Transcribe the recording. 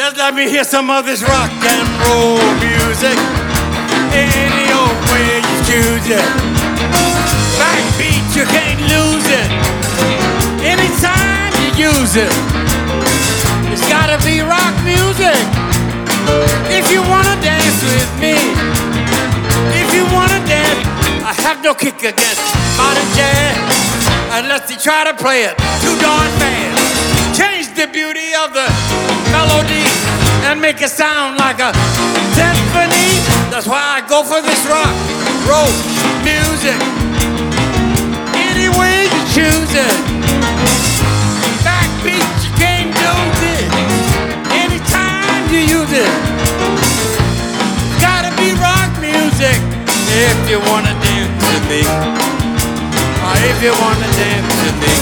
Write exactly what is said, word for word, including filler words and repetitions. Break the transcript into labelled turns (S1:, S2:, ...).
S1: Just let me hear some of this rock and roll music. Any old way you choose it. Backbeat, you can't lose it. Anytime you use it. It's gotta be rock music. If you wanna dance with me. If you wanna dance, I have no kick against modern jazz. Unless they try to play it too darn fast. Change the beauty of the melody and make it sound like a symphony. That's why I go for this rock, roll, music. Any way you choose it. Backbeat, you can't lose it. Anytime you use it. Gotta be rock music if you wanna dance with me. Or if you wanna dance with me.